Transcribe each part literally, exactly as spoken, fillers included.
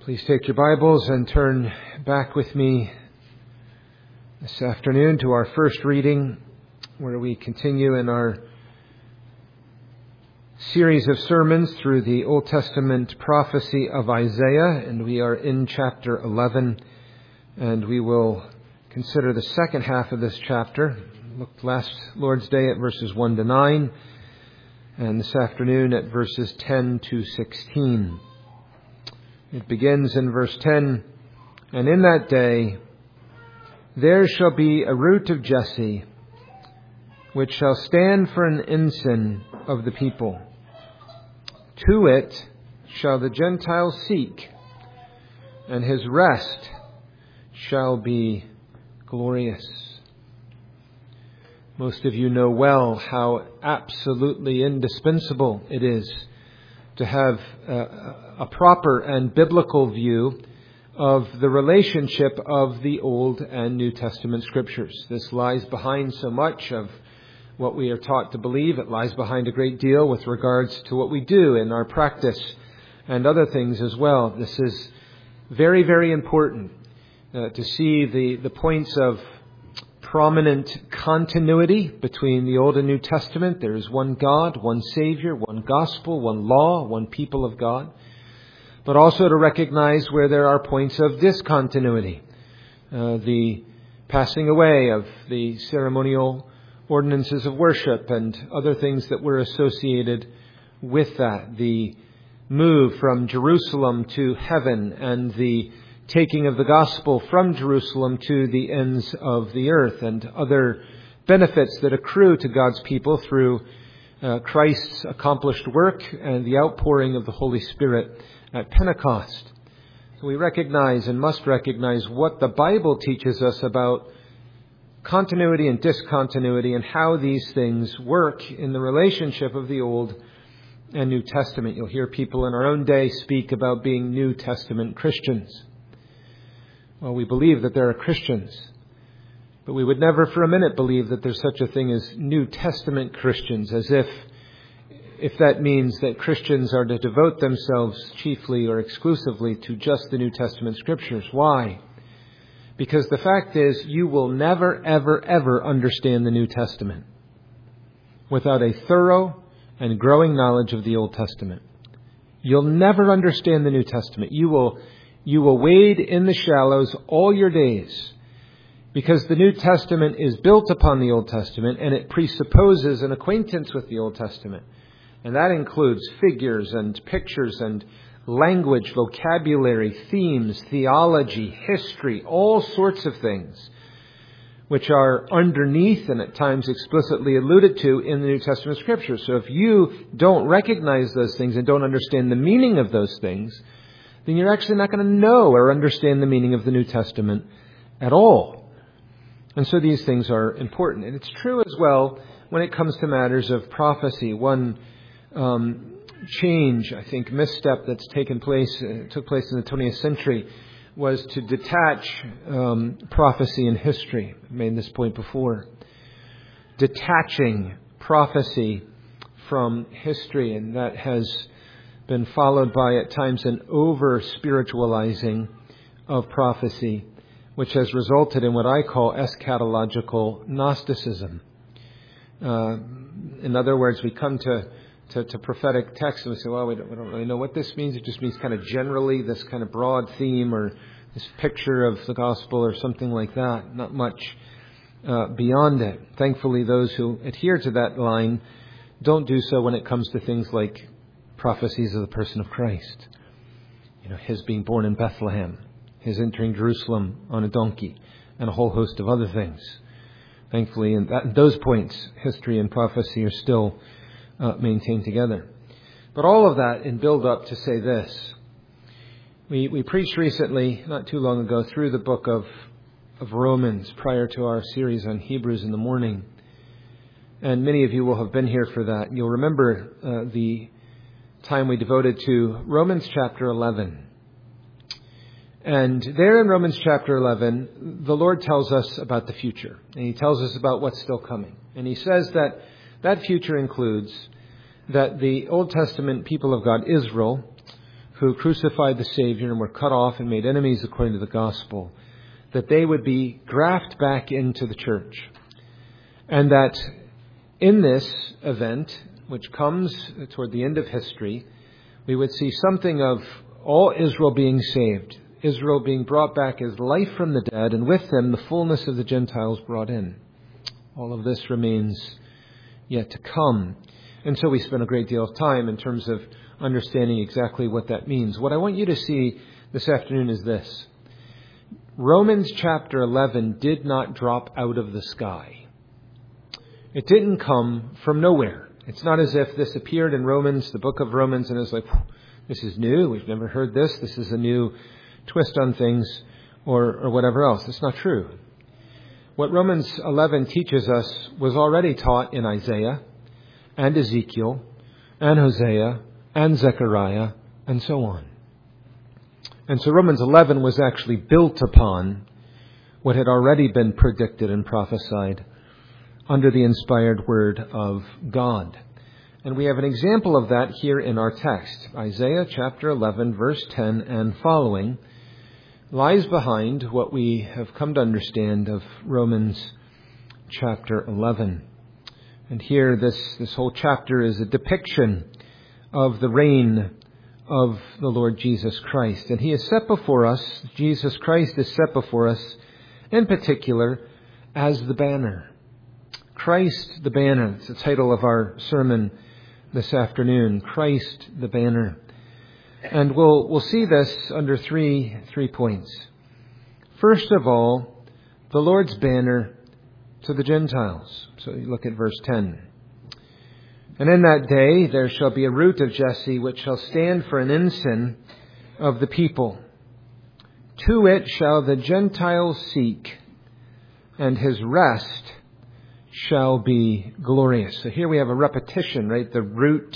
Please take your Bibles and turn back with me this afternoon to our first reading, where we continue in our series of sermons through the Old Testament prophecy of Isaiah, and we are in chapter eleven, and we will consider the second half of this chapter. Looked last Lord's Day at verses one to nine, and this afternoon at verses ten to sixteen. It begins in verse ten, "And in that day there shall be a root of Jesse, which shall stand for an ensign of the people. To it shall the Gentiles seek, and his rest shall be glorious." Most of you know well how absolutely indispensable it is to have a, a proper and biblical view of the relationship of the Old and New Testament Scriptures. This lies behind so much of what we are taught to believe. It lies behind a great deal with regards to what we do in our practice and other things as well. This is very, very important uh, to see the, the points of prominent continuity between the Old and New Testament. There is one God, one Savior, one gospel, one law, one people of God. But also to recognize where there are points of discontinuity. Uh, the passing away of the ceremonial ordinances of worship and other things that were associated with that. The move from Jerusalem to heaven and the taking of the gospel from Jerusalem to the ends of the earth, and other benefits that accrue to God's people through uh, Christ's accomplished work and the outpouring of the Holy Spirit at Pentecost. So we recognize and must recognize what the Bible teaches us about continuity and discontinuity and how these things work in the relationship of the Old and New Testament. You'll hear people in our own day speak about being New Testament Christians. Well, we believe that there are Christians, but we would never for a minute believe that there's such a thing as New Testament Christians, as if if that means that Christians are to devote themselves chiefly or exclusively to just the New Testament Scriptures. Why? Because the fact is, you will never, ever, ever understand the New Testament without a thorough and growing knowledge of the Old Testament. You'll never understand the New Testament. You will You will wade in the shallows all your days, because the New Testament is built upon the Old Testament, and it presupposes an acquaintance with the Old Testament. And that includes figures and pictures and language, vocabulary, themes, theology, history, all sorts of things which are underneath and at times explicitly alluded to in the New Testament Scriptures. So if you don't recognize those things and don't understand the meaning of those things, then you're actually not going to know or understand the meaning of the New Testament at all. And so these things are important. And it's true as well when it comes to matters of prophecy. One um, change, I think, misstep that's taken place, uh, took place in the twentieth century was to detach um, prophecy and history. I made this point before. Detaching prophecy from history, and that has been followed by at times an over-spiritualizing of prophecy, which has resulted in what I call eschatological Gnosticism. Uh, in other words, we come to, to, to prophetic texts and we say, well, we don't, we don't really know what this means. It just means kind of generally this kind of broad theme or this picture of the gospel or something like that. Not much uh, beyond it. Thankfully, those who adhere to that line don't do so when it comes to things like prophecies of the person of Christ. You know, his being born in Bethlehem, his entering Jerusalem on a donkey, and a whole host of other things. Thankfully, in that, those points, history and prophecy are still uh, maintained together. But all of that in build up to say this. We we preached recently, not too long ago, through the book of, of Romans prior to our series on Hebrews in the morning. And many of you will have been here for that. You'll remember uh, the time we devoted to Romans chapter eleven. And there in Romans chapter eleven, the Lord tells us about the future. And He tells us about what's still coming. And He says that that future includes that the Old Testament people of God, Israel, who crucified the Savior and were cut off and made enemies according to the gospel, that they would be grafted back into the church. And that in this event, which comes toward the end of history, we would see something of all Israel being saved, Israel being brought back as life from the dead, and with them the fullness of the Gentiles brought in. All of this remains yet to come. And so we spend a great deal of time in terms of understanding exactly what that means. What I want you to see this afternoon is this. Romans chapter eleven did not drop out of the sky. It didn't come from nowhere. It's not as if this appeared in Romans, the book of Romans, and it's like, this is new, we've never heard this, this is a new twist on things, or, or whatever else. It's not true. What Romans eleven teaches us was already taught in Isaiah, and Ezekiel, and Hosea, and Zechariah, and so on. And so Romans eleven was actually built upon what had already been predicted and prophesied under the inspired word of God. And we have an example of that here in our text. Isaiah chapter eleven, verse ten and following lies behind what we have come to understand of Romans chapter eleven. And here this, this whole chapter is a depiction of the reign of the Lord Jesus Christ. And He is set before us, Jesus Christ is set before us, in particular, as the banner. Christ the banner. It's the title of our sermon this afternoon. Christ the banner. And we'll we'll see this under three three points. First of all, the Lord's banner to the Gentiles. So you look at verse ten. And in that day there shall be a root of Jesse, which shall stand for an ensign of the people. To it shall the Gentiles seek, and his rest shall be glorious. So here we have a repetition, right? The root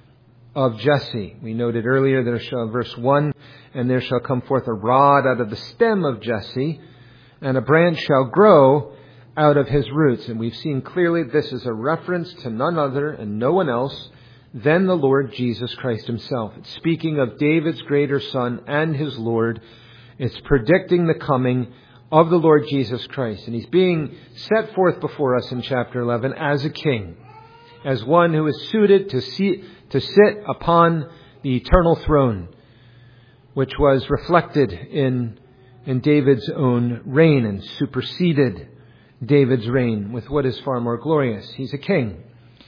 of Jesse. We noted earlier, there shall, verse one, and there shall come forth a rod out of the stem of Jesse, and a branch shall grow out of his roots. And we've seen clearly this is a reference to none other and no one else than the Lord Jesus Christ himself. It's speaking of David's greater son and his Lord. It's predicting the coming of the Lord Jesus Christ. And he's being set forth before us in chapter eleven as a king, as one who is suited to see, to sit upon the eternal throne, which was reflected in, in David's own reign and superseded David's reign with what is far more glorious. He's a king.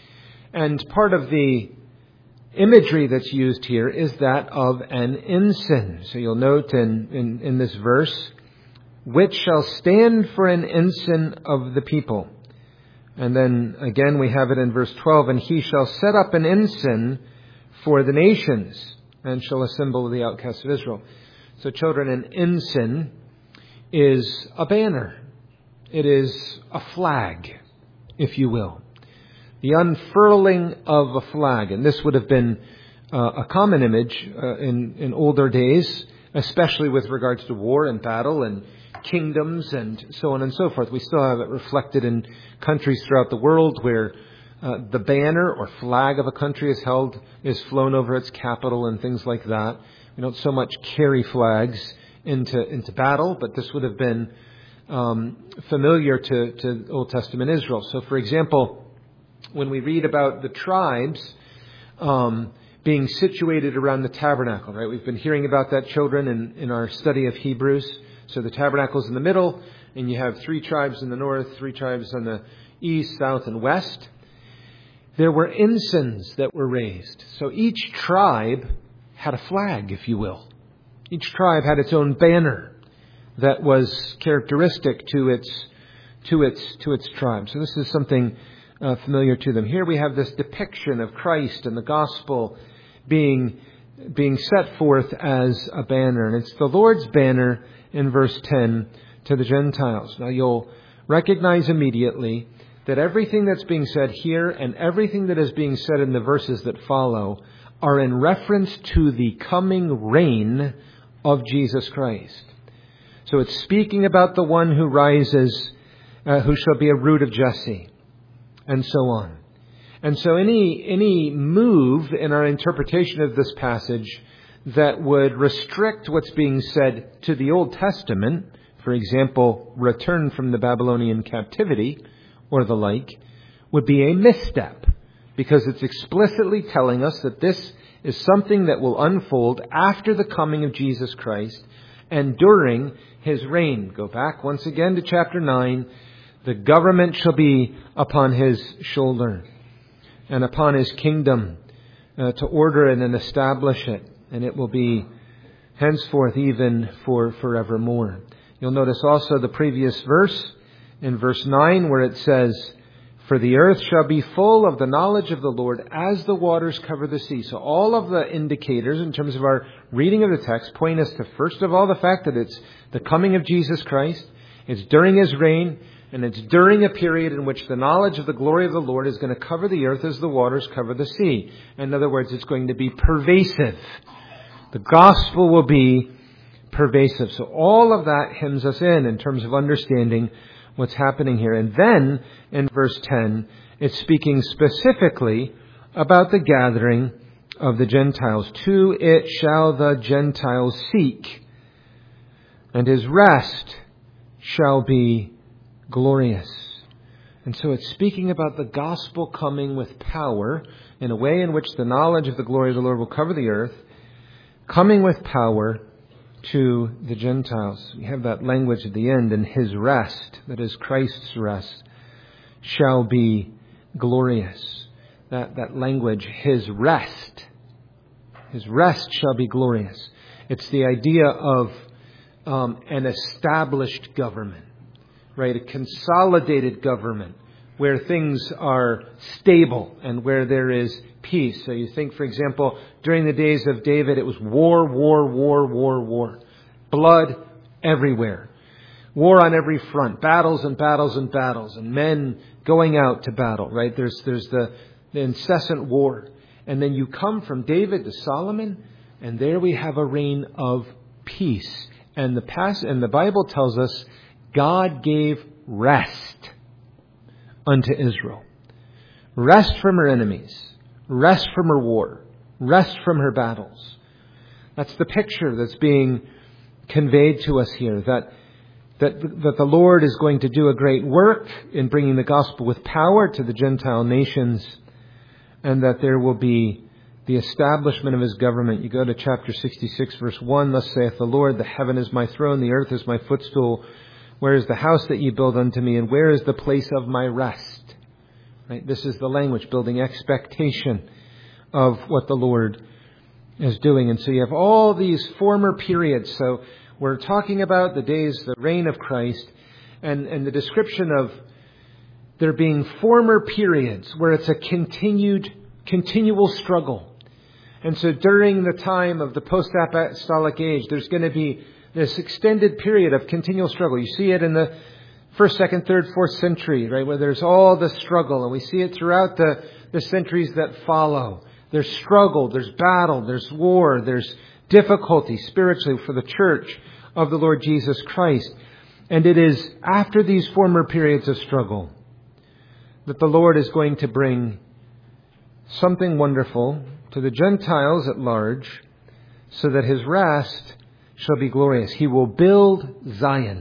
And part of the imagery that's used here is that of an ensign. So you'll note in, in, in this verse, which shall stand for an ensign of the people. And then again we have it in verse twelve, and he shall set up an ensign for the nations, and shall assemble the outcasts of Israel. So children, an ensign is a banner. It is a flag, if you will. The unfurling of a flag. And this would have been uh, a common image uh, in, in older days, especially with regards to war and battle and kingdoms and so on and so forth. We still have it reflected in countries throughout the world where uh, the banner or flag of a country is held, is flown over its capital and things like that. We don't so much carry flags into, into battle, but this would have been Um, familiar to, to Old Testament Israel. So, for example, when we read about the tribes um, being situated around the tabernacle, right? We've been hearing about that, children, in, in our study of Hebrews. So the tabernacle's in the middle, and you have three tribes in the north, three tribes on the east, south, and west. There were ensigns that were raised. So each tribe had a flag, if you will. Each tribe had its own banner that was characteristic to its to its to its tribe. So this is something uh, familiar to them. Here we have this depiction of Christ and the gospel being being set forth as a banner, and it's the Lord's banner in verse ten to the Gentiles. Now you'll recognize immediately that everything that's being said here and everything that is being said in the verses that follow are in reference to the coming reign of Jesus Christ. So it's speaking about the one who rises, uh, who shall be a root of Jesse, and so on. And so any any move in our interpretation of this passage that would restrict what's being said to the Old Testament, for example, return from the Babylonian captivity or the like, would be a misstep, because it's explicitly telling us that this is something that will unfold after the coming of Jesus Christ and during His reign. Go back once again to chapter nine. The government shall be upon His shoulder and upon His kingdom uh, to order it and establish it. And it will be henceforth even for forevermore. You'll notice also the previous verse in verse nine where it says, "For the earth shall be full of the knowledge of the Lord as the waters cover the sea." So all of the indicators in terms of our reading of the text point us to, first of all, the fact that it's the coming of Jesus Christ. It's during His reign, and it's during a period in which the knowledge of the glory of the Lord is going to cover the earth as the waters cover the sea. In other words, it's going to be pervasive. The gospel will be pervasive. So all of that hems us in in terms of understanding what's happening here. And then in verse ten, it's speaking specifically about the gathering of the Gentiles. "To it shall the Gentiles seek, and His rest shall be glorious." And so it's speaking about the gospel coming with power in a way in which the knowledge of the glory of the Lord will cover the earth, coming with power to the Gentiles. We have that language at the end, and His rest, that is Christ's rest, shall be glorious. That, that language, His rest, His rest shall be glorious. It's the idea of um, an established government, right? A consolidated government where things are stable and where there is peace. So you think, for example, during the days of David, it was war, war, war, war, war. Blood everywhere. War on every front. Battles and battles and battles. And men going out to battle, right? There's there's the, the incessant war. And then you come from David to Solomon, and there we have a reign of peace. And the past, and the Bible tells us God gave rest unto Israel. Rest from her enemies. Rest from her war. Rest from her battles. That's the picture that's being conveyed to us here. That, that, that the Lord is going to do a great work in bringing the gospel with power to the Gentile nations. And that there will be the establishment of His government. You go to chapter sixty-six, verse one. "Thus saith the Lord, the heaven is my throne, the earth is my footstool. Where is the house that ye build unto me? And where is the place of my rest?" Right? This is the language, building expectation of what the Lord is doing. And so you have all these former periods. So we're talking about the days, the reign of Christ, and, and the description of there being former periods where it's a continued, continual struggle. And so during the time of the post-apostolic age, there's going to be this extended period of continual struggle. You see it in the first, second, third, fourth century, right, where there's all the struggle. And we see it throughout the, the centuries that follow. There's struggle, there's battle, there's war, there's difficulty spiritually for the church of the Lord Jesus Christ. And it is after these former periods of struggle that the Lord is going to bring something wonderful to the Gentiles at large, so that His rest shall be glorious. He will build Zion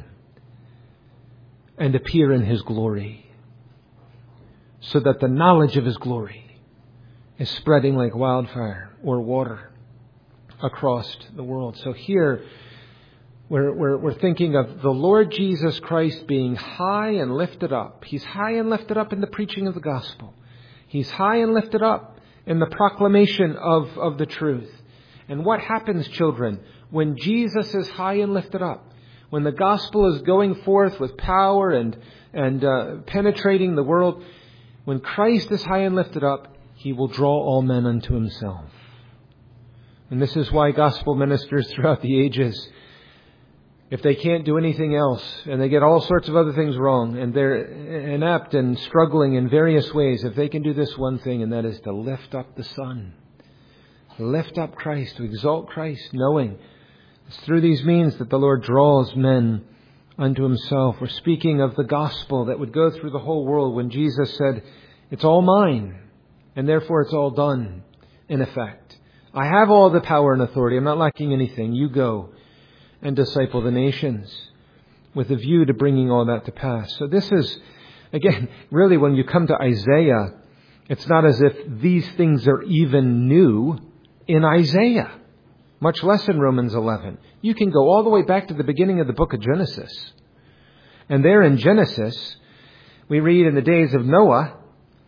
and appear in His glory, so that the knowledge of His glory is spreading like wildfire or water across the world. So here we're, we're, we're thinking of the Lord Jesus Christ being high and lifted up. He's high and lifted up in the preaching of the gospel. He's high and lifted up in the proclamation of, of the truth. And what happens, children, when Jesus is high and lifted up? When the gospel is going forth with power and, and uh, penetrating the world, when Christ is high and lifted up, He will draw all men unto Himself. And this is why gospel ministers throughout the ages, if they can't do anything else, and they get all sorts of other things wrong, and they're inept and struggling in various ways, if they can do this one thing, and that is to lift up the Son, lift up Christ, to exalt Christ, knowing it's through these means that the Lord draws men unto Himself. We're speaking of the gospel that would go through the whole world when Jesus said, "It's all mine, and therefore it's all done," in effect. I have all the power and authority. I'm not lacking anything. You go and disciple the nations, with a view to bringing all that to pass. So this is, again, really when you come to Isaiah, it's not as if these things are even new in Isaiah, much less in Romans eleven. You can go all the way back to the beginning of the book of Genesis. And there in Genesis, we read in the days of Noah,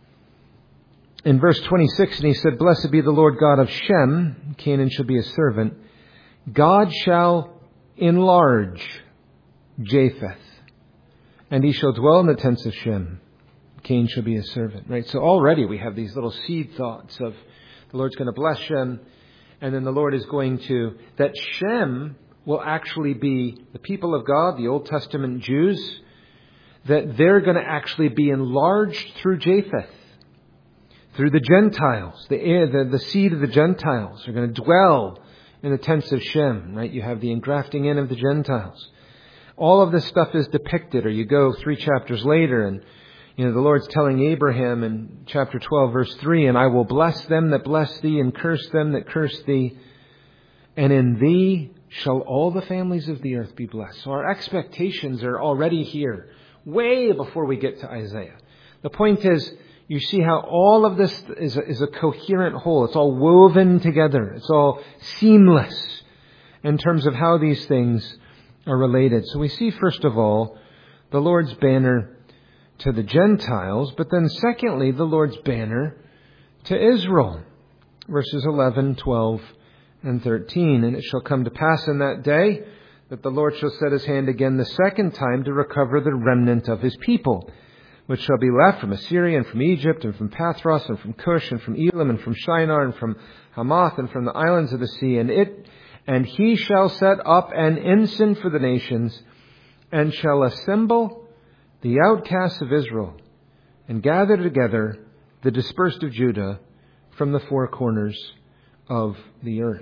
in verse twenty-six, and he said, "Blessed be the Lord God of Shem, Canaan shall be his servant. God shall enlarge Japheth, and he shall dwell in the tents of Shem. Cain shall be his servant." Right? So already we have these little seed thoughts of the Lord's going to bless Shem, and then the Lord is going to, that Shem will actually be the people of God, the Old Testament Jews, that they're going to actually be enlarged through Japheth, through the Gentiles, the, the, the seed of the Gentiles are going to dwell in the tents of Shem, right? You have the engrafting in of the Gentiles. All of this stuff is depicted, or you go three chapters later and, you know, the Lord's telling Abraham in chapter twelve, verse three, "And I will bless them that bless thee, and curse them that curse thee. And in thee shall all the families of the earth be blessed." So our expectations are already here, way before we get to Isaiah. The point is, you see how all of this is a, is a coherent whole. It's all woven together. It's all seamless in terms of how these things are related. So we see, first of all, the Lord's banner to the Gentiles, but then secondly, the Lord's banner to Israel. Verses eleven, twelve, and thirteen. "And it shall come to pass in that day that the Lord shall set his hand again the second time to recover the remnant of his people, which shall be left from Assyria and from Egypt and from Pathros and from Cush and from Elam and from Shinar and from Hamath and from the islands of the sea. And it and he shall set up an ensign for the nations, and shall assemble the outcasts of Israel, and gather together the dispersed of Judah from the four corners of the earth."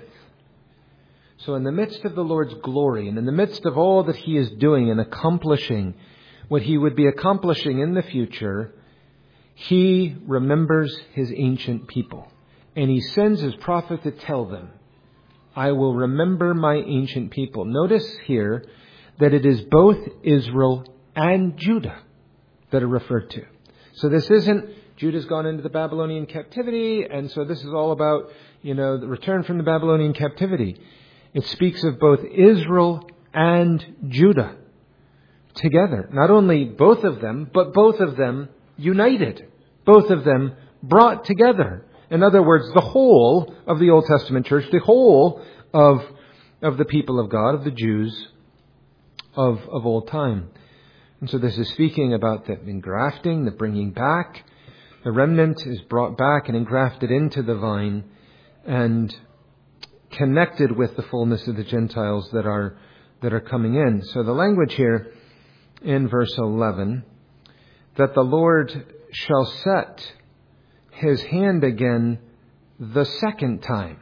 So in the midst of the Lord's glory, and in the midst of all that he is doing and accomplishing, what he would be accomplishing in the future, he remembers his ancient people. And he sends his prophet to tell them, "I will remember my ancient people." Notice here that it is both Israel and Judah that are referred to. So this isn't Judah's gone into the Babylonian captivity, and so this is all about, you know, the return from the Babylonian captivity. It speaks of both Israel and Judah together. Not only both of them, but both of them united. Both of them brought together. In other words, the whole of the Old Testament church, the whole of, of the people of God, of the Jews of, of old time. And so this is speaking about the engrafting, the bringing back. The remnant is brought back and engrafted into the vine and connected with the fullness of the Gentiles that are that are coming in. So the language here in verse eleven, that the Lord shall set his hand again the second time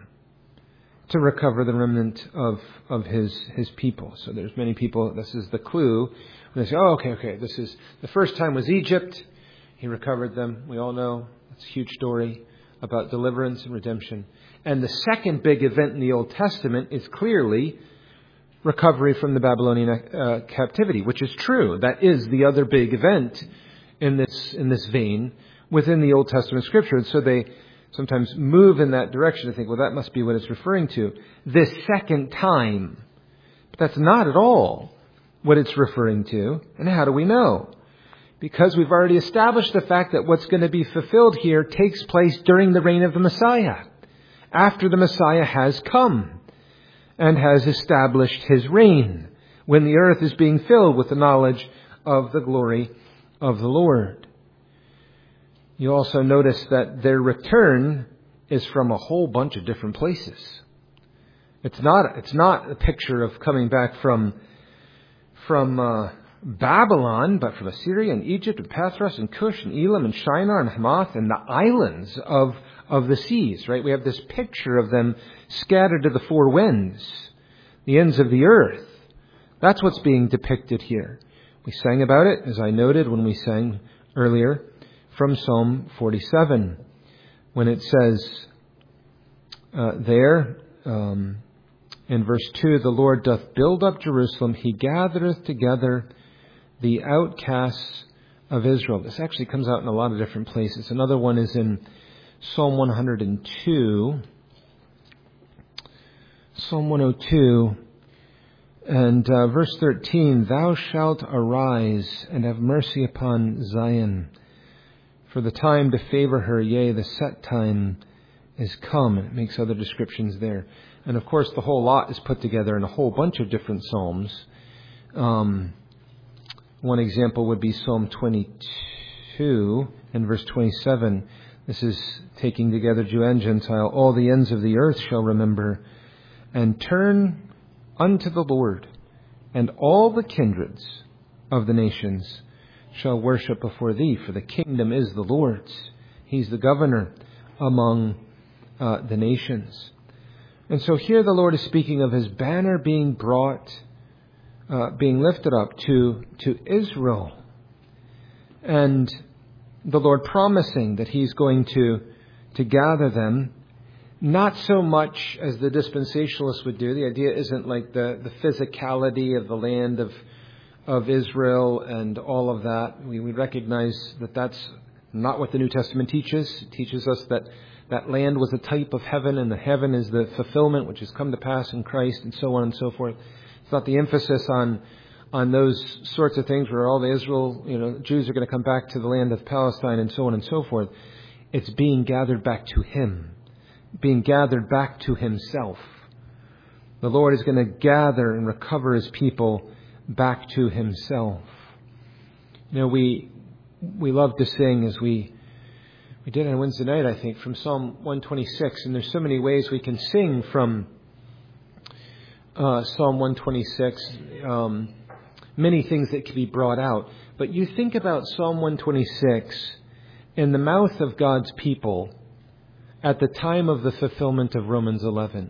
to recover the remnant of, of his, his people. So there's many people, this is the clue. They say, oh, okay, okay, this is, the first time was Egypt. He recovered them. We all know it's a huge story about deliverance and redemption. And the second big event in the Old Testament is clearly recovery from the Babylonian uh, captivity, which is true. That is the other big event in this in this vein within the Old Testament Scripture. And so they sometimes move in that direction to think, well, that must be what it's referring to. This second time. But that's not at all what it's referring to. And how do we know? Because we've already established the fact that what's going to be fulfilled here takes place during the reign of the Messiah, after the Messiah has come and has established his reign, when the earth is being filled with the knowledge of the glory of the Lord. You also notice that their return is from a whole bunch of different places. It's not, it's not a picture of coming back from, from uh, Babylon, but from Assyria and Egypt and Pathros and Cush and Elam and Shinar and Hamath and the islands of, of the seas, right? We have this picture of them scattered to the four winds, the ends of the earth. That's what's being depicted here. We sang about it, as I noted when we sang earlier, from Psalm forty-seven, when it says, uh, there. Um, in verse two, the Lord doth build up Jerusalem. He gathereth together the outcasts of Israel. This actually comes out in a lot of different places. Another one is in Psalm one hundred two. Psalm one oh two. And uh, verse thirteen, Thou shalt arise and have mercy upon Zion, for the time to favor her, yea, the set time is come. And it makes other descriptions there. And of course, the whole lot is put together in a whole bunch of different psalms. Um, one example would be Psalm twenty-two and verse twenty-seven. This is taking together Jew and Gentile. All the ends of the earth shall remember and turn unto the Lord, and all the kindreds of the nations shall worship before thee, for the kingdom is the Lord's. He's the governor among uh, the nations. And so here the Lord is speaking of his banner being brought, uh, being lifted up to, to Israel. And the Lord promising that he's going to, to gather them. Not so much as the dispensationalists would do. The idea isn't like the, the physicality of the land of of Israel and all of that. We, we recognize that that's not what the New Testament teaches. It teaches us that that land was a type of heaven, and the heaven is the fulfillment which has come to pass in Christ, and so on and so forth. It's not the emphasis on on those sorts of things where all the Israel, you know, Jews are going to come back to the land of Palestine and so on and so forth. It's being gathered back to Him. Being gathered back to Himself. The Lord is going to gather and recover His people back to Himself. You know, we we love to sing as we we did on Wednesday night, I think, from Psalm one twenty-six, and there's so many ways we can sing from uh, Psalm one twenty-six. Um, many things that can be brought out, but you think about Psalm one twenty-six in the mouth of God's people at the time of the fulfillment of Romans eleven.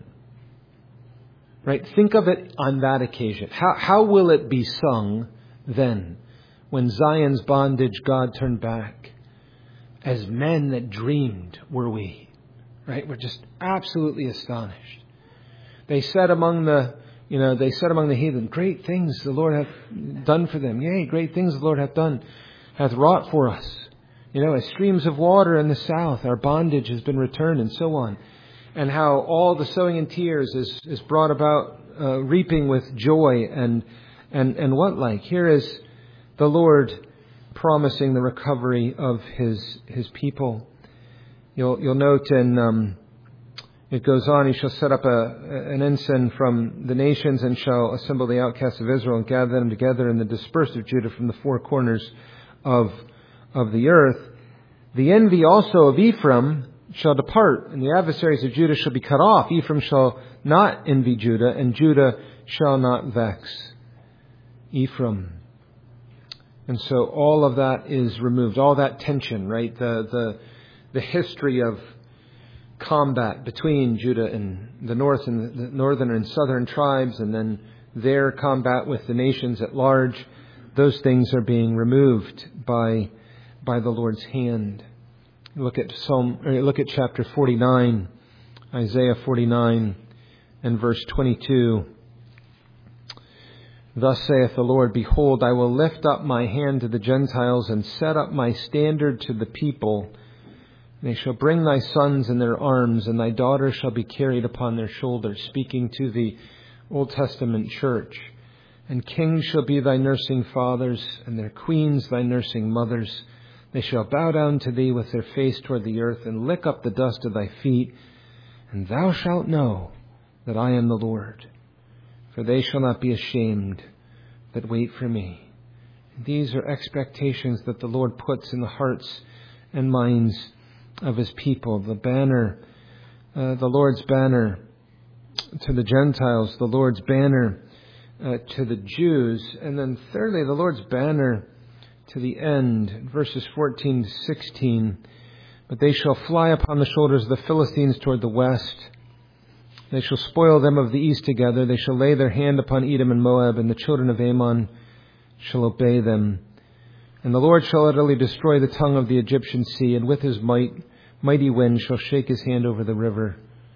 Right? Think of it on that occasion. How, how will it be sung then when Zion's bondage God turned back? As men that dreamed were we. Right? We're just absolutely astonished. They said among the, you know, they said among the heathen, great things the Lord hath done for them. Yea, great things the Lord hath done, hath wrought for us. You know, as streams of water in the south, our bondage has been returned, and so on. And how all the sowing in tears is, is brought about uh, reaping with joy and, and, and what like. Here is the Lord promising the recovery of His His people. You'll you'll note in um, it goes on. He shall set up a an ensign from the nations and shall assemble the outcasts of Israel and gather them together in the dispersed of Judah from the four corners of of the earth. The envy also of Ephraim shall depart, and the adversaries of Judah shall be cut off. Ephraim shall not envy Judah, and Judah shall not vex Ephraim. And so all of that is removed, all that tension, right? The the the history of combat between Judah and the north and the northern and southern tribes, and then their combat with the nations at large. Those things are being removed by by the Lord's hand. Look at Psalm. Or look at chapter forty-nine, Isaiah forty-nine, and verse twenty-two. Thus saith the Lord, Behold, I will lift up my hand to the Gentiles and set up my standard to the people. They shall bring thy sons in their arms, and thy daughters shall be carried upon their shoulders. Speaking to the Old Testament church. And kings shall be thy nursing fathers, and their queens thy nursing mothers. They shall bow down to thee with their face toward the earth, and lick up the dust of thy feet. And thou shalt know that I am the Lord. For they shall not be ashamed that wait for me. These are expectations that the Lord puts in the hearts and minds of His people. The banner, uh, the Lord's banner to the Gentiles, the Lord's banner uh, to the Jews, and then thirdly, the Lord's banner to the end, verses fourteen to sixteen. But they shall fly upon the shoulders of the Philistines toward the west. They shall spoil them of the east together. They shall lay their hand upon Edom and Moab, and the children of Ammon shall obey them. And the Lord shall utterly destroy the tongue of the Egyptian sea, and with His might, mighty wind shall shake His hand over the river.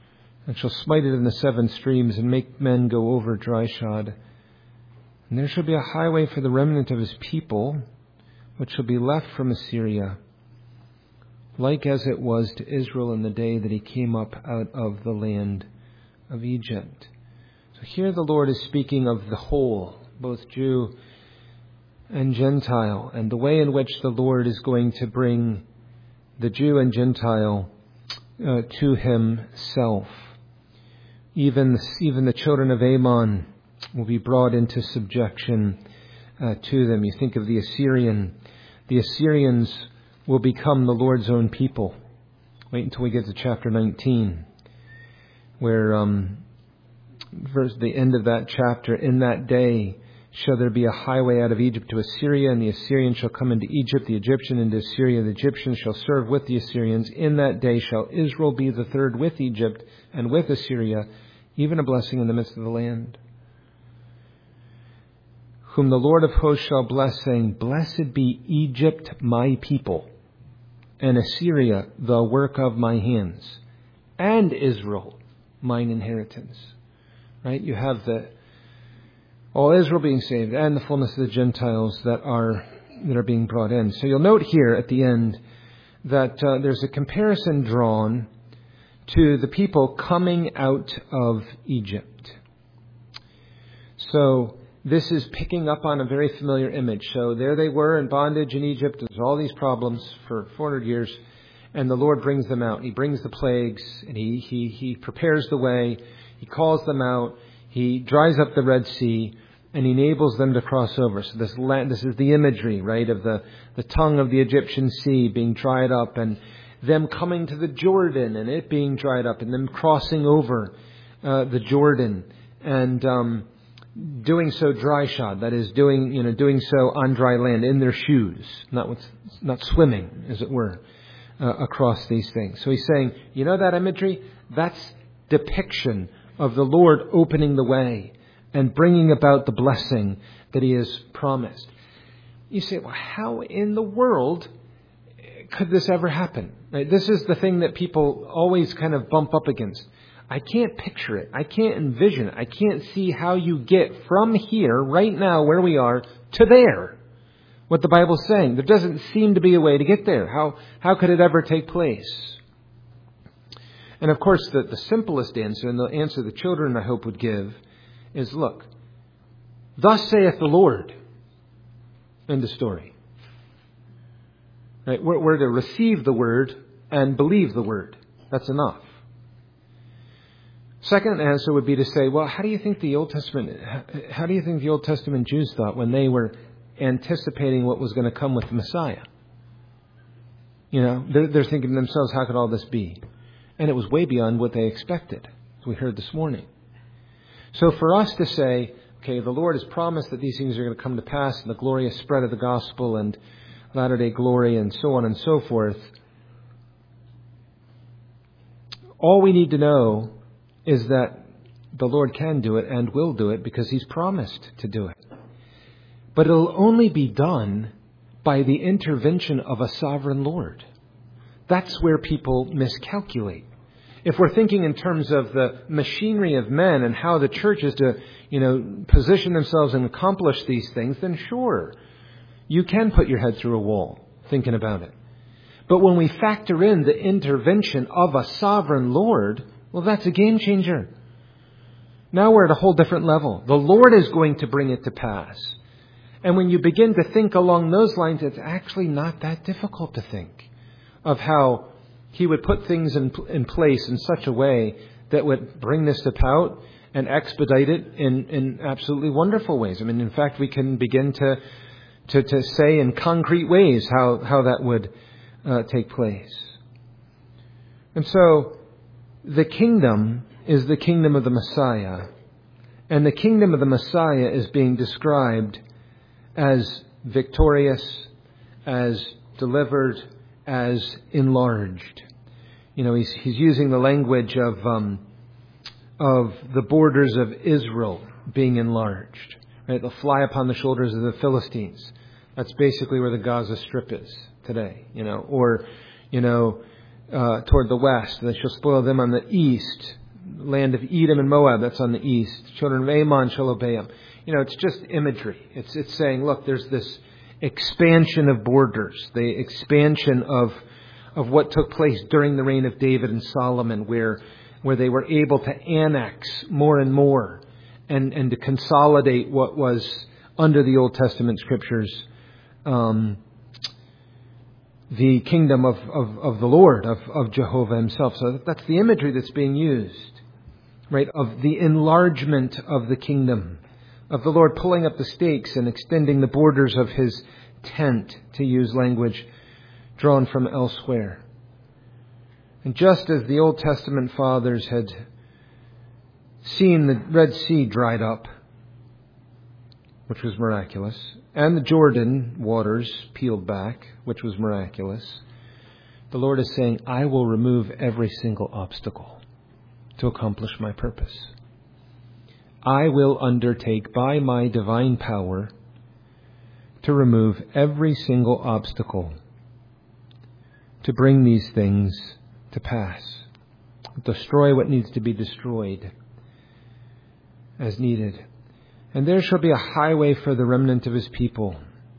and shall smite it in the seven streams, and make men go over dry shod. And there shall be a highway for the remnant of his people, which shall be left from Assyria, like as it was to Israel in the day that he came up out of the land of Egypt. So here the Lord is speaking of the whole, both Jew and Gentile, and the way in which the Lord is going to bring the Jew and Gentile uh, to himself. Even, even the children of Ammon will be brought into subjection uh, to them. You think of the Assyrian. The Assyrians will become the Lord's own people. Wait until we get to chapter nineteen, where um, verse the end of that chapter, in that day shall there be a highway out of Egypt to Assyria, and the Assyrian shall come into Egypt, the Egyptian into Assyria, the Egyptians shall serve with the Assyrians. In that day shall Israel be the third with Egypt and with Assyria, even a blessing in the midst of the land. Whom the Lord of hosts shall bless, saying, Blessed be Egypt, my people, and Assyria, the work of my hands, and Israel, mine inheritance. Right? You have the all Israel being saved, and the fullness of the Gentiles that are that are being brought in. So you'll note here at the end that uh, there's a comparison drawn to the people coming out of Egypt. So this is picking up on a very familiar image. So there they were in bondage in Egypt. There's all these problems for four hundred years. And the Lord brings them out. He brings the plagues, and he, he, he prepares the way. He calls them out. He dries up the Red Sea, and he enables them to cross over. So this land, this is the imagery, right, of the, the tongue of the Egyptian sea being dried up, and them coming to the Jordan, and it being dried up, and them crossing over uh, the Jordan, and um, doing so dry shod. That is, doing you know doing so on dry land in their shoes, not with, not swimming, as it were, uh, across these things. So he's saying, you know that imagery? That's depiction of the Lord opening the way and bringing about the blessing that he has promised. You say, well, how in the world could this ever happen? Right? This is the thing that people always kind of bump up against. I can't picture it. I can't envision it. I can't see how you get from here, right now, where we are, to there. What the Bible's saying. There doesn't seem to be a way to get there. How, how could it ever take place? And of course, the, the simplest answer, and the answer the children, I hope, would give, is, look, thus saith the Lord. End of story. Right? We're, we're to receive the word and believe the word. That's enough. Second answer would be to say, well, how do you think the Old Testament, how do you think the Old Testament Jews thought when they were anticipating what was going to come with the Messiah? You know, they're, they're thinking to themselves, how could all this be? And it was way beyond what they expected, as we heard this morning. So for us to say, okay, the Lord has promised that these things are going to come to pass, and the glorious spread of the gospel and latter-day glory and so on and so forth, all we need to know is that the Lord can do it and will do it because he's promised to do it. But it'll only be done by the intervention of a sovereign Lord. That's where people miscalculate. If we're thinking in terms of the machinery of men and how the church is to, you know, position themselves and accomplish these things, then sure, you can put your head through a wall thinking about it. But when we factor in the intervention of a sovereign Lord, well, that's a game changer. Now we're at a whole different level. The Lord is going to bring it to pass. And when you begin to think along those lines, it's actually not that difficult to think of how he would put things in, in place in such a way that would bring this about and expedite it in, in absolutely wonderful ways. I mean, in fact, we can begin to to, to say in concrete ways how, how that would uh, take place. And so the kingdom is the kingdom of the Messiah. And the kingdom of the Messiah is being described as victorious, as delivered, as enlarged. You know, he's he's using the language of um, of the borders of Israel being enlarged. Right? They'll fly upon the shoulders of the Philistines. That's basically where the Gaza Strip is today. You know, or you know, uh, toward the west, they shall spoil them on the east. land of Edom and Moab, that's on the east. Children of Ammon shall obey him. You know, it's just imagery. It's it's saying, look, there's this expansion of borders, the expansion of of what took place during the reign of David and Solomon, where where they were able to annex more and more and, and to consolidate what was under the Old Testament scriptures, um, the kingdom of, of, of the Lord, of, of Jehovah himself. So that's the imagery that's being used, right, of the enlargement of the kingdom, of the Lord pulling up the stakes and extending the borders of his tent, to use language drawn from elsewhere. And just as the Old Testament fathers had seen the Red Sea dried up, which was miraculous, and the Jordan waters peeled back, which was miraculous, the Lord is saying, I will remove every single obstacle to accomplish my purpose. I will undertake by my divine power to remove every single obstacle to bring these things to pass. Destroy what needs to be destroyed as needed. And there shall be a highway for the remnant of his people,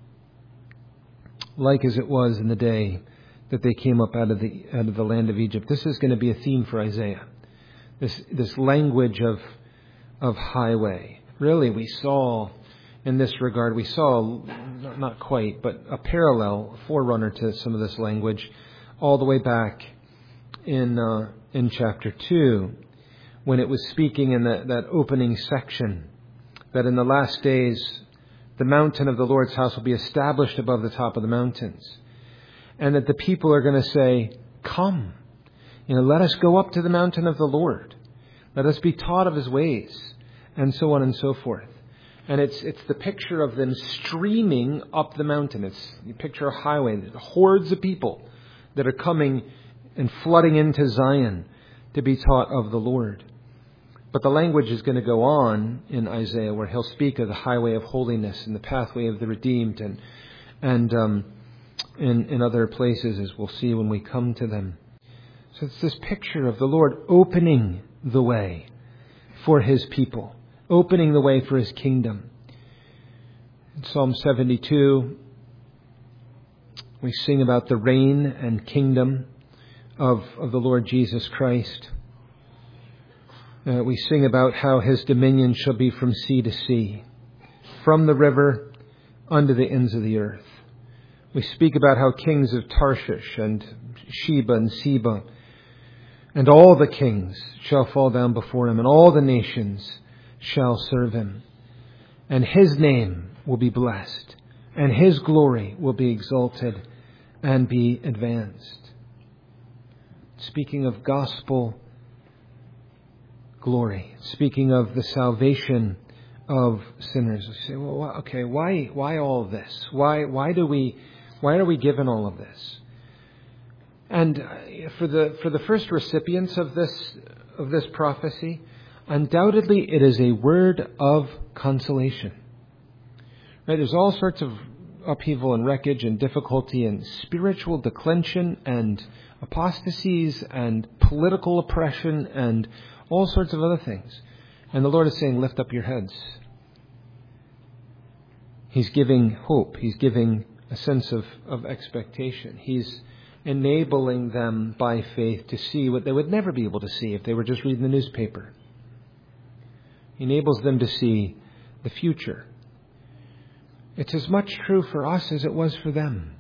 like as it was in the day that they came up out of the out of the land of Egypt. This is going to be a theme for Isaiah. This this language of of highway. Really, we saw in this regard, we saw, not quite, but a parallel, a forerunner to some of this language, all the way back in uh, in chapter two, when it was speaking in that, that opening section, that in the last days, the mountain of the Lord's house will be established above the top of the mountains. And that the people are going to say, come, you know, let us go up to the mountain of the Lord. Let us be taught of his ways, and so on and so forth. And it's it's the picture of them streaming up the mountain. It's you picture a highway, hordes of people that are coming and flooding into Zion to be taught of the Lord. But the language is going to go on in Isaiah, where he'll speak of the highway of holiness and the pathway of the redeemed, and and um, in, in other places, as we'll see when we come to them. So it's this picture of the Lord opening the way for his people, opening the way for his kingdom. In Psalm seventy-two, we sing about the reign and kingdom of, of the Lord Jesus Christ. Uh, we sing about how his dominion shall be from sea to sea, from the river unto the ends of the earth. We speak about how kings of Tarshish and Sheba and Seba and all the kings shall fall down before him, and all the nations shall serve him. And his name will be blessed, and his glory will be exalted and be advanced. Speaking of gospel glory, speaking of the salvation of sinners. We say, well, okay, why, why all of this? Why, why do we, why are we given all of this? And for the for the first recipients of this of this prophecy, undoubtedly it is a word of consolation. Right? There's all sorts of upheaval and wreckage and difficulty and spiritual declension and apostasies and political oppression and all sorts of other things. And the Lord is saying, lift up your heads. He's giving hope. He's giving a sense of, of expectation. He's enabling them by faith to see what they would never be able to see if they were just reading the newspaper. He enables them to see the future. It's as much true for us as it was for them.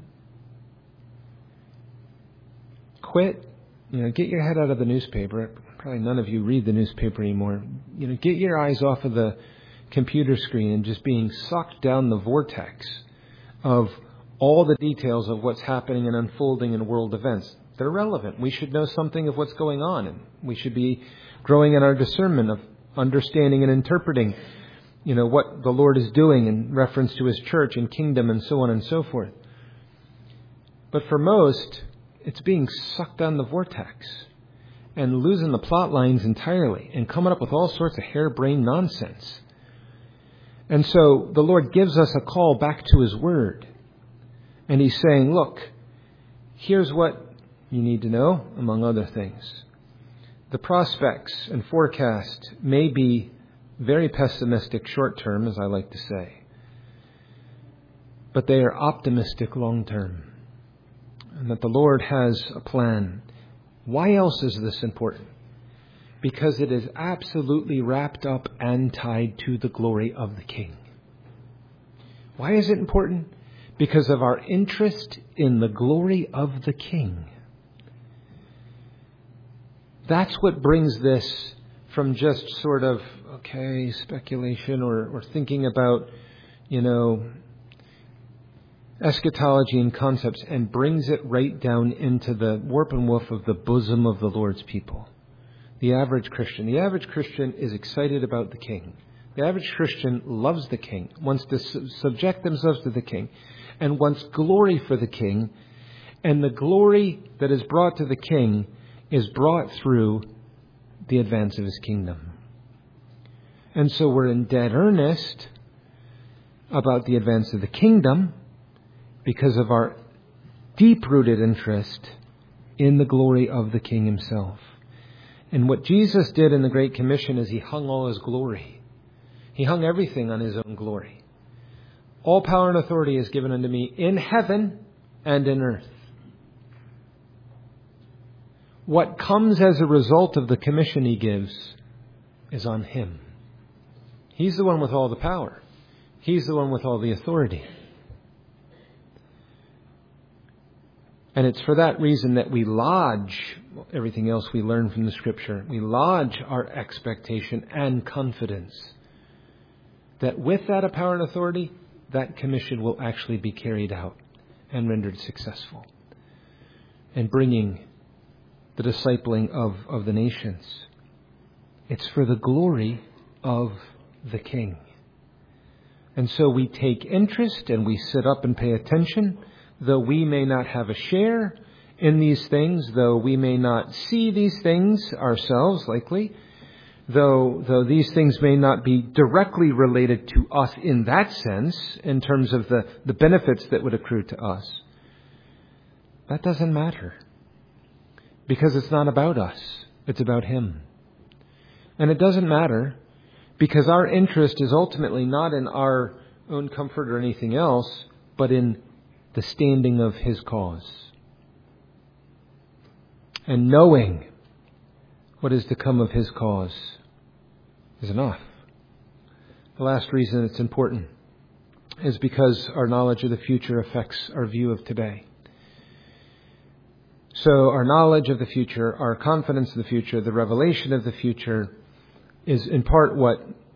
Quit, you know, get your head out of the newspaper. Probably none of you read the newspaper anymore. You know, get your eyes off of the computer screen and just being sucked down the vortex of all the details of what's happening and unfolding in world events. They're relevant. We should know something of what's going on, and we should be growing in our discernment of understanding and interpreting, you know, what the Lord is doing in reference to his church and kingdom and so on and so forth. But for most, it's being sucked down the vortex and losing the plot lines entirely and coming up with all sorts of harebrained nonsense. And so the Lord gives us a call back to his word. And he's saying, look, here's what you need to know, among other things. the prospects and forecast may be very pessimistic short term, as I like to say, but they are optimistic long term, and that the Lord has a plan. Why else is this important? Because it is absolutely wrapped up and tied to the glory of the King. Why is it important? Because of our interest in the glory of the King. That's what brings this from just sort of, okay, speculation or, or thinking about, you know, eschatology and concepts, and brings it right down into the warp and woof of the bosom of the Lord's people. The average Christian. The average Christian is excited about the King. The average Christian loves the King, wants to su- subject themselves to the King, and wants glory for the King. And the glory that is brought to the King is brought through the advance of His kingdom. And so we're in dead earnest about the advance of the kingdom because of our deep-rooted interest in the glory of the King Himself. And what Jesus did in the Great Commission is He hung all His glory. He hung everything on His own glory. All power and authority is given unto me in heaven and in earth. What comes as a result of the commission He gives is on Him. He's the one with all the power. He's the one with all the authority. And it's for that reason that we lodge everything else we learn from the Scripture. We lodge our expectation and confidence that with that power and authority, that commission will actually be carried out and rendered successful, and bringing the discipling of, of the nations. It's for the glory of the King. And so we take interest and we sit up and pay attention, though we may not have a share in these things, though we may not see these things ourselves, likely, though though these things may not be directly related to us in that sense, in terms of the, the benefits that would accrue to us. That doesn't matter. Because it's not about us. It's about Him. And it doesn't matter because our interest is ultimately not in our own comfort or anything else, but in the standing of His cause. And knowing what is to come of His cause is enough. The last reason it's important is because our knowledge of the future affects our view of today. So our knowledge of the future, our confidence of the future, the revelation of the future is in part what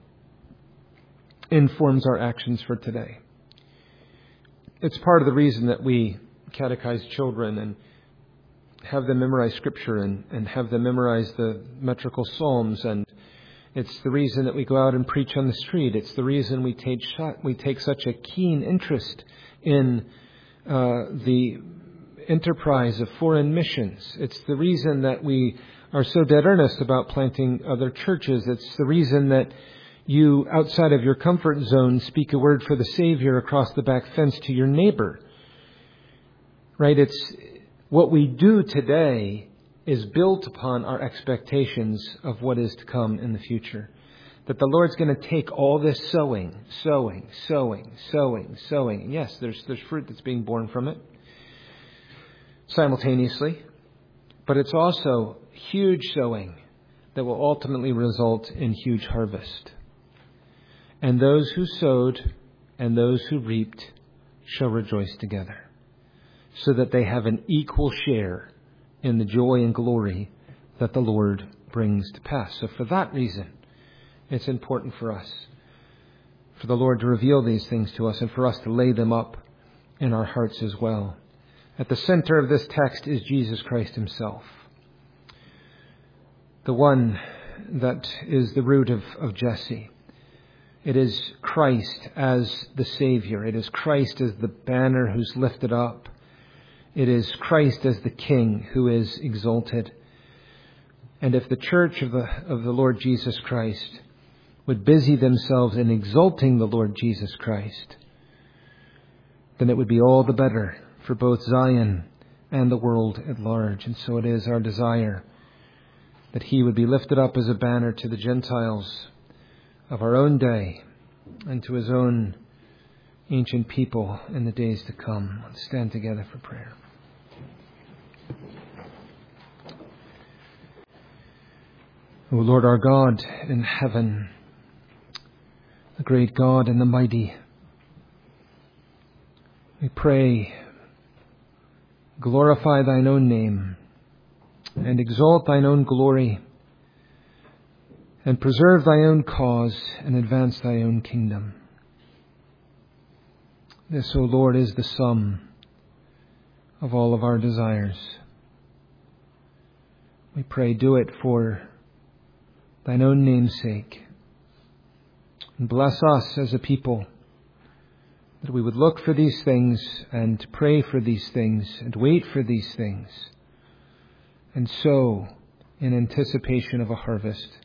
informs our actions for today. It's part of the reason that we catechize children and have them memorize Scripture and, and have them memorize the metrical Psalms. And it's the reason that we go out and preach on the street. It's the reason we take, we take such a keen interest in uh, the enterprise of foreign missions. It's the reason that we are so dead earnest about planting other churches. It's the reason that you, outside of your comfort zone, speak a word for the Savior across the back fence to your neighbor. Right? It's what we do today is built upon our expectations of what is to come in the future. That the Lord's going to take all this sowing, sowing, sowing, sowing, sowing. And yes, there's there's fruit that's being born from it simultaneously. But it's also huge sowing that will ultimately result in huge harvest. And those who sowed and those who reaped shall rejoice together, so that they have an equal share in the joy and glory that the Lord brings to pass. So for that reason, it's important for us, for the Lord to reveal these things to us and for us to lay them up in our hearts as well. At the center of this text is Jesus Christ Himself, the one that is the root of, of Jesse. It is Christ as the Savior. It is Christ as the banner who's lifted up. It is Christ as the King who is exalted. And if the church of the, of the Lord Jesus Christ would busy themselves in exalting the Lord Jesus Christ, then it would be all the better for both Zion and the world at large. And so it is our desire that he would be lifted up as a banner to the Gentiles of our own day and to his own ancient people in the days to come. Let's stand together for prayer. O Lord our God in heaven, the great God and the mighty, we pray, glorify thine own name and exalt thine own glory and preserve thy own cause and advance thy own kingdom. This, O Lord, is the sum of all of our desires. We pray, do it for thine own name's sake. And bless us as a people, that we would look for these things and pray for these things and wait for these things, and sow in anticipation of a harvest.